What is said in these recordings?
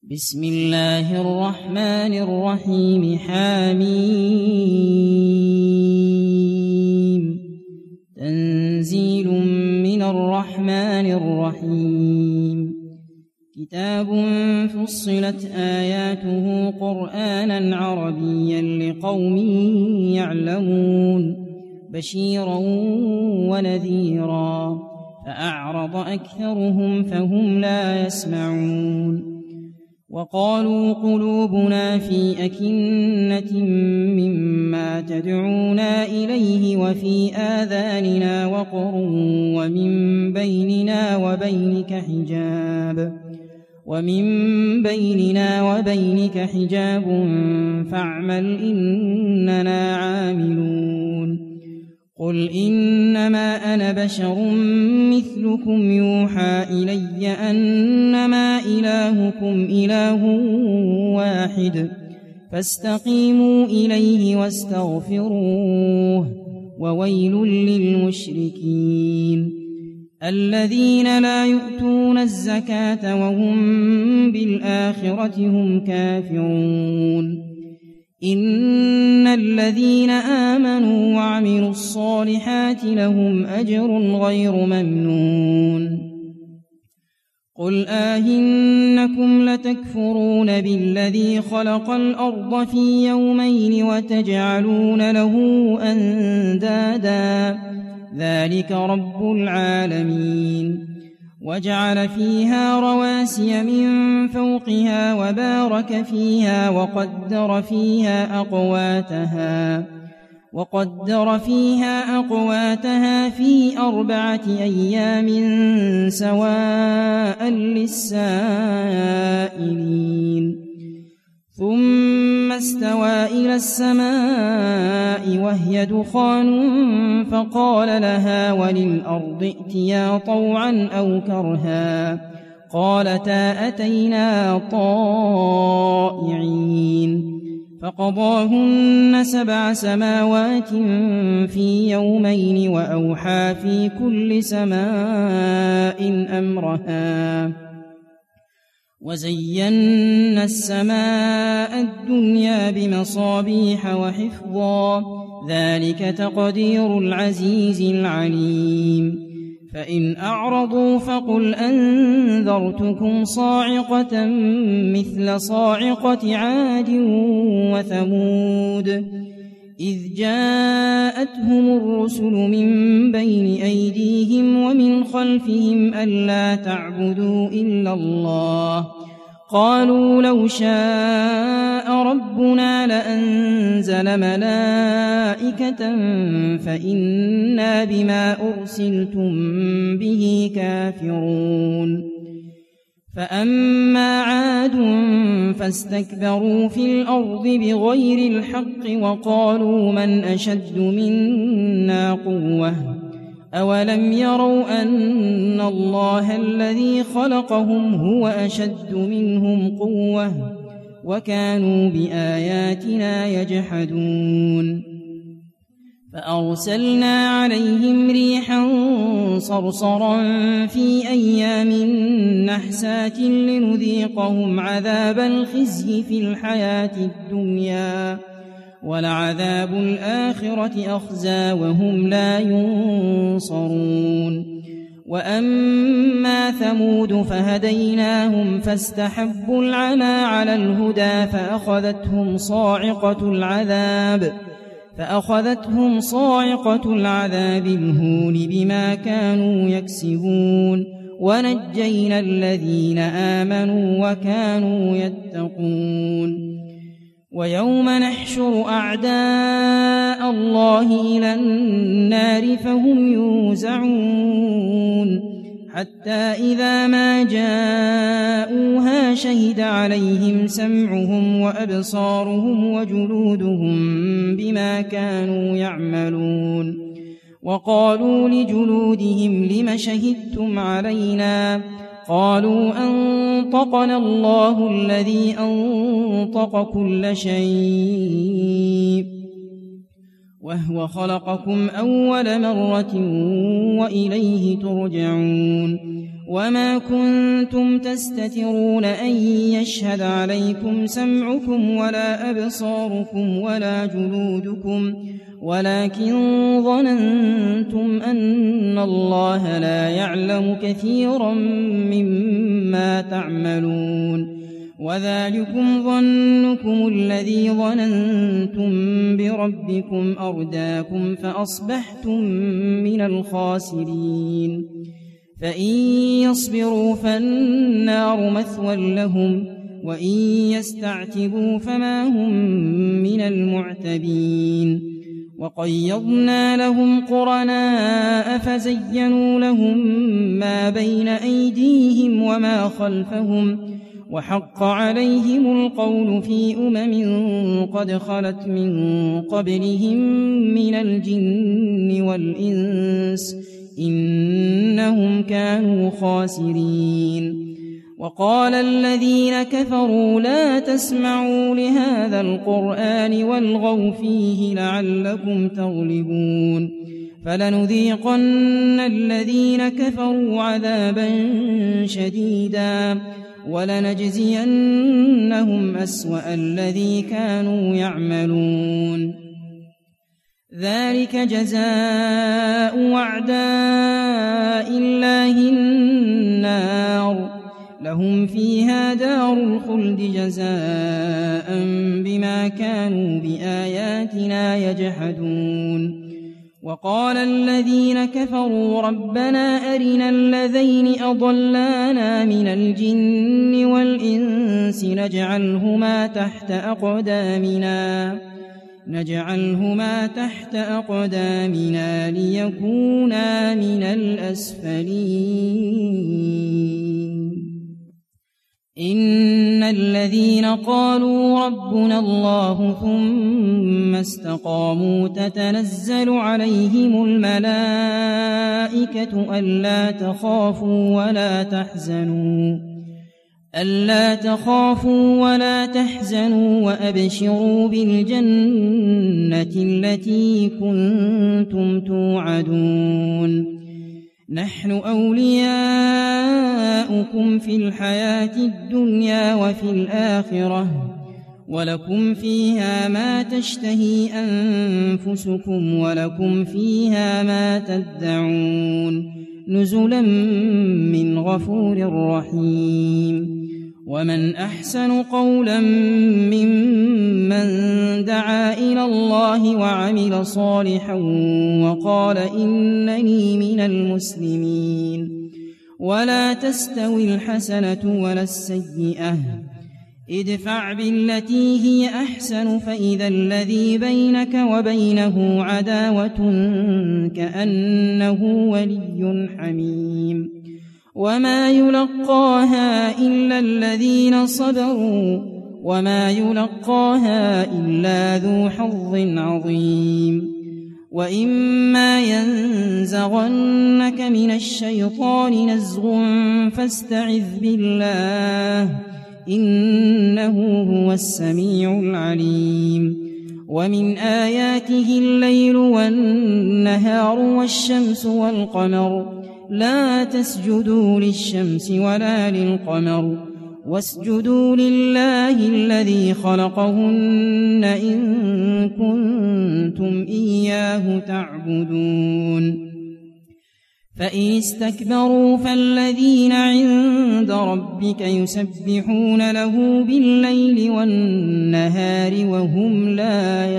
بسم الله الرحمن الرحيم حميم تنزيل من الرحمن الرحيم كتاب فصلت آياته قرآنا عربيا لقوم يعلمون بشيرا ونذيرا فأعرض أكثرهم فهم لا يسمعون وقالوا قلوبنا في أكنة مما تدعونا إليه وفي آذاننا وقر ومن بيننا وبينك حجاب فاعمل إننا عاملون قل إنما أنا بشر مثلكم يوحى إلي أنما إلهكم إله واحد فاستقيموا إليه واستغفروه وويل للمشركين الذين لا يؤتون الزكاة وهم بالآخرة هم كافرون إن الذين آمنوا وعملوا الصالحات لهم أجر غير ممنون قل آهنكم لتكفرون بالذي خلق الأرض في يومين وتجعلون له أندادا ذلك رب العالمين وجعل فيها رواسي من فوقها وبارك فيها وقدر فيها أقواتها في 4 أيام سواء للسائلين ثم استوى إلى السماء وهي دخان فقال لها وللأرض ائتيا طوعا أو كرها قالتا أتينا طائعين فقضاهن 7 سماوات في يومين وأوحى في كل سماء أمرها وزينا السماء الدنيا بمصابيح وحفظا ذلك تقدير العزيز العليم فإن أعرضوا فقل أنذرتكم صاعقة مثل صاعقة عاد وثمود إذ جاءتهم الرسل من بين أيديهم ومن خلفهم ألا تعبدوا إلا الله قالوا لو شاء ربنا لأنزل ملائكة فإنا بما أرسلتم به كافرون فأما عاد فاستكبروا في الأرض بغير الحق وقالوا من أشد منا قوة أولم يروا أن الله الذي خلقهم هو أشد منهم قوة وكانوا بآياتنا يجحدون فأرسلنا عليهم ريحا صرصرا في أيام نحسات لنذيقهم عذاب الخزي في الحياة الدنيا ولعذاب الآخرة أخزى وهم لا ينصرون وأما ثمود فهديناهم فاستحبوا العمى على الهدى فأخذتهم صاعقة العذاب الهون بما كانوا يكسبون ونجينا الذين آمنوا وكانوا يتقون ويوم نحشر أعداء الله إلى النار فهم يوزعون حتى إذا ما جاءوها شهد عليهم سمعهم وأبصارهم وجلودهم بما كانوا يعملون وقالوا لجلودهم لم شهدتم علينا قالوا أنطقنا الله الذي أنطق كل شيء وهو خلقكم أول مرة وإليه ترجعون وما كنتم تستترون أن يشهد عليكم سمعكم ولا أبصاركم ولا جلودكم ولكن ظننتم أن الله لا يعلم كثيرا مما تعملون وذلكم ظنكم الذي ظننتم بربكم أرداكم فأصبحتم من الخاسرين فإن يصبروا فالنار مثوى لهم وإن يستعتبوا فما هم من المعتبين وقيضنا لهم قرناء فزينوا لهم ما بين أيديهم وما خلفهم وحق عليهم القول في قد خلت من قبلهم من الجن والإنس إنهم كانوا خاسرين وقال الذين كفروا لا تسمعوا لهذا القرآن والغوا فيه لعلكم تغلبون فلنذيقن الذين كفروا عذابا شديدا ولنجزينهم أسوأ الذي كانوا يعملون ذلك جزاء أعداء الله النار لهم فيها دار الخلد جزاء بما كانوا بآياتنا يجحدون وقال الذين كفروا ربنا أرنا الذين أضلانا من الجن والإنس نجعلهما تحت أقدامنا ليكونا من الأسفلين إن الذين قالوا ربنا الله ثم استقاموا تتنزل عليهم الملائكة ألا تخافوا ولا تحزنوا وأبشروا بالجنة التي كنتم توعدون نحن أولياؤكم في الحياة الدنيا وفي الآخرة ولكم فيها ما تشتهي أنفسكم ولكم فيها ما تدعون نزلا من غفور رحيم ومن أحسن قولا ممن دعا إلى الله وعمل صالحا وقال إنني من المسلمين ولا تستوي الحسنة ولا السيئة ادفع بالتي هي أحسن فإذا الذي بينك وبينه عداوة كأنه ولي حميم وما يلقاها إلا الذين صبروا وما يلقاها إلا ذو حظ عظيم وإما ينزغنك من الشيطان نزغ فاستعذ بالله إنه هو السميع العليم ومن آياته الليل والنهار والشمس والقمر لا تسجدوا للشمس ولا للقمر واسجدوا لله الذي خلقهن إن كنتم إياه تعبدون فإن استكبروا فالذين عند ربك يسبحون له بالليل والنهار وهم لا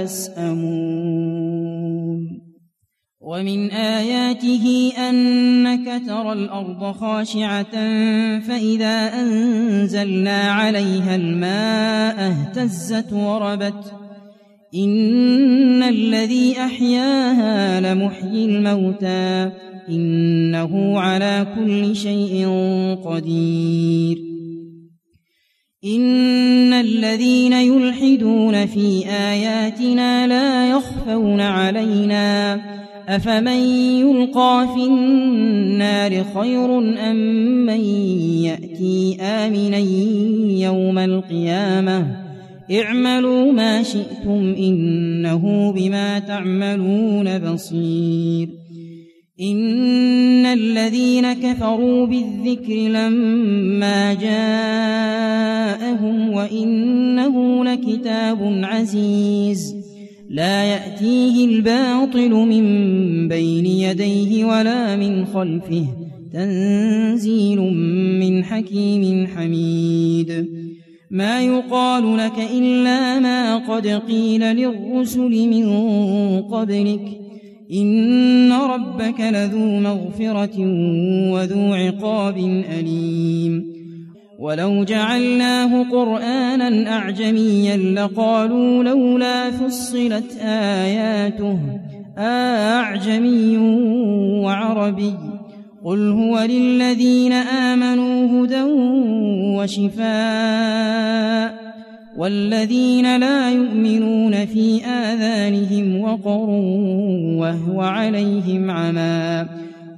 يسأمون ومن آياته أنك ترى الأرض خاشعة فإذا أنزلنا عليها الماء اهتزت وربت إن الذي أحياها لمحيي الموتى إنه على كل شيء قدير إن الذين يلحدون في آياتنا لا يخفون علينا أفمن يلقى في النار خير أم من يأتي آمنا يوم القيامة اعملوا ما شئتم إنه بما تعملون بصير إن الذين كفروا بالذكر لما جاءهم وإنه لكتاب عزيز لا يأتيه الباطل من بين يديه ولا من خلفه تنزيل من حكيم حميد ما يقال لك إلا ما قد قيل للرسل من قبلك إن ربك لذو مغفرة وذو عقاب أليم ولو جعلناه قرآنا أعجميا لقالوا لولا فصلت آياته أعجمي وعربي قل هو للذين آمنوا هدى وشفاء والذين لا يؤمنون في آذانهم وقر وهو عليهم عمى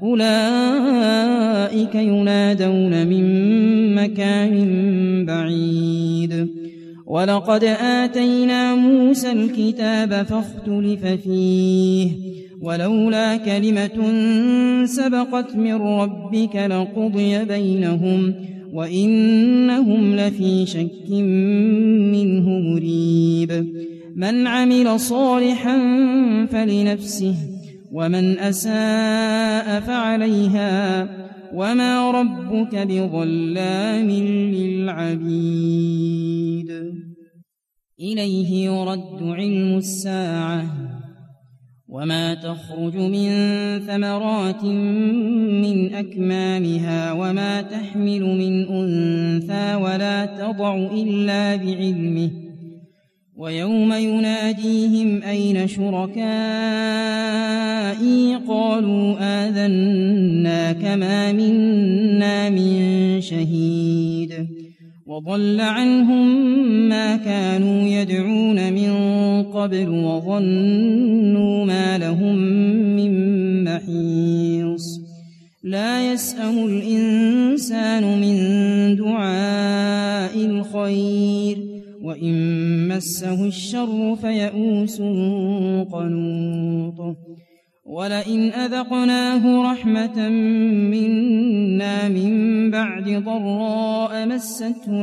أولئك ينادون من مكان بعيد ولقد آتينا موسى الكتاب فاختلف فيه ولولا كلمة سبقت من ربك لقضي بينهم وإنهم لفي شك منه مريب من عمل صالحا فلنفسه ومن أساء فعليها وما ربك بظلام للعبيد إليه يرد علم الساعة وما تخرج من ثمرات من أكمامها وما تحمل من أنثى ولا تضع إلا بعلمه ويوم يناديهم أين شركائي قالوا آذناك ما منا من شهيد وضل عنهم ما كانوا يدعون من قبل وظنوا ما لهم من محيص لا يسأم الإنسان من دعاء الخير وإن مسه الشر فيئوس قنوط ولئن أذقناه رحمة منا من بعد ضراء مسته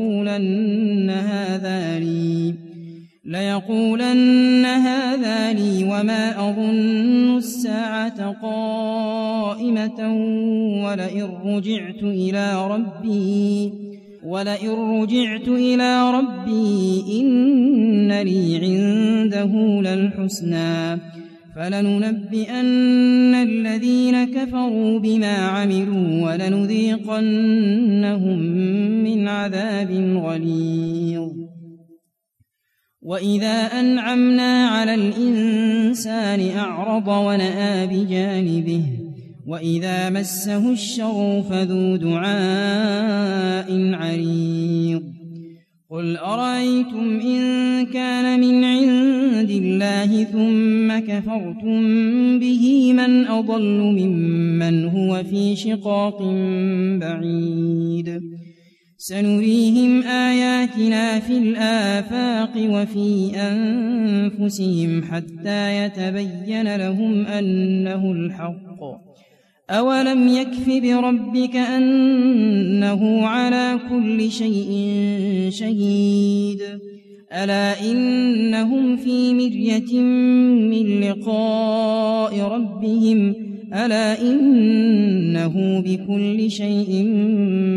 ليقولن هذا لي وما أظن الساعة قائمة ولئن رجعت إلى ربي إن لي عنده للحسنى فلننبئن الذين كفروا بما عملوا ولنذيقنهم من عذاب غليظ وإذا أنعمنا على الإنسان أعرض ونأى بجانبه وإذا مسه الشر فذو دعاء عريض قل أرأيتم إن كان من عند الله ثم كفرتم به من أضل ممن هو في شقاق بعيد سنريهم آياتنا في الآفاق وفي أنفسهم حتى يتبين لهم أنه الحق أولم يكف بربك أنه على كل شيء شهيد ألا إنهم في مرية من لقاء ربهم ألا إنه بكل شيء